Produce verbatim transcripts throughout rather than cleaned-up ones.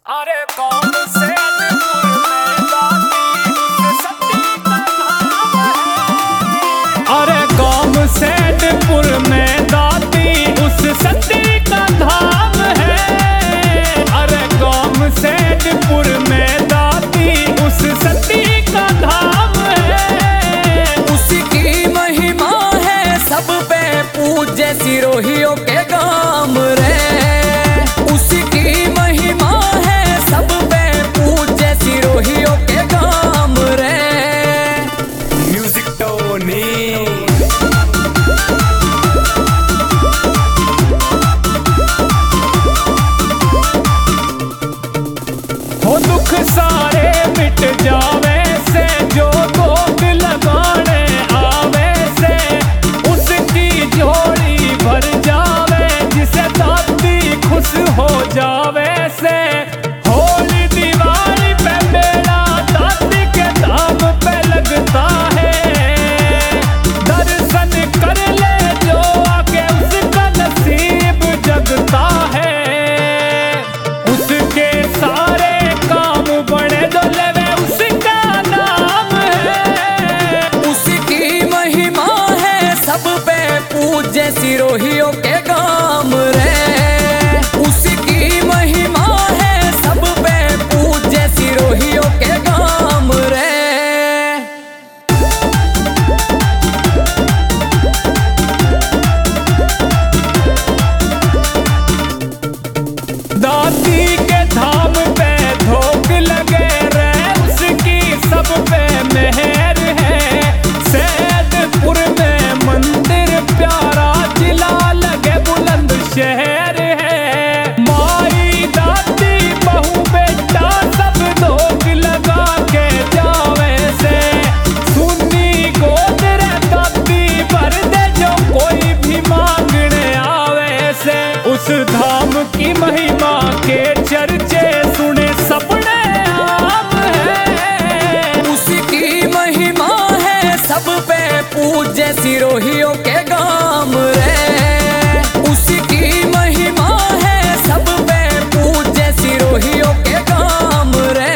अरे कौन से अनपुर में गाती सती का नाम है। अरे कौन से अनपुर में गाती उस सती का धाम है। अरे कौन से अनपुर में गाती उस सती का धाम है। उसकी महिमा है सब पे पूज्य सिरोहियों के गाम रे। उसकी महिमा है सब पे पूज्य सिरोहियों के गाम रे। म्यूजिक टोनी हो दुख सारे मिट जावे से जो भोग लगाने आवे से उसकी झोली भर जावे जिसे दाती खुश हो जावे से। होली दिवाली पे मेला दाती के धाम पे लगता है। दर्शन कर ले जो आके उसका नसीब जगता है। उसके सारे काम बड़े दुल्हन उसका नाम है। उसकी महिमा है सब पे पूज्य सिरोहियों के गाम रे। उसकी महिमा है सब पे पूज्य सिरोहियों के गाम रे। दाती के धाम पे धोख लगे रे उसकी सब पे मेहर है। सैदपुर में मंदिर प्यारा जिला लगे बुलंद शहर है। माई दाती बहू बेटा सब धोख लगा के जावे से। सुन्नी गोद रे दाती भर दे जो कोई भी मांगने आवे से। उस धाम की महिमा के चर्चे सुने सपने आम है। उसकी महिमा है सब पे पूज्य सिरोहियों के गाम रे। उसकी महिमा है सब पे पूज्य सिरोहियों के गाम रे।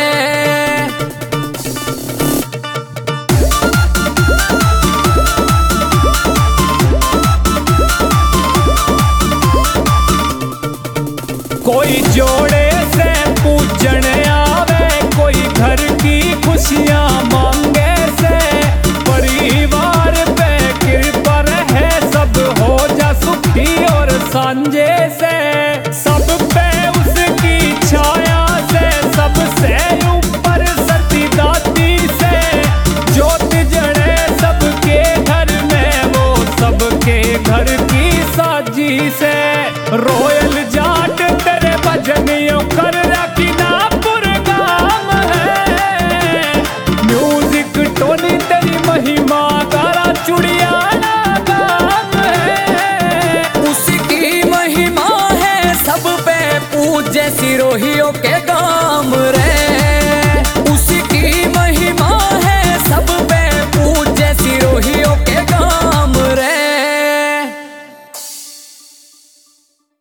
कोई जोड़े से पूजन आवे कोई घर की खुशियां मांगे से। परिवार पे कृपा रहे सब हो जा सुखी और सांझे से। सब पे उसकी छाया से सबसे ऊपर सती दाती से। ज्योत जड़े सबके घर में वो सबके घर की साजी से। रोयल जाट तेरे भजनियों कर रखी नापुर गाम है। म्यूजिक टोनी तेरी महिमा का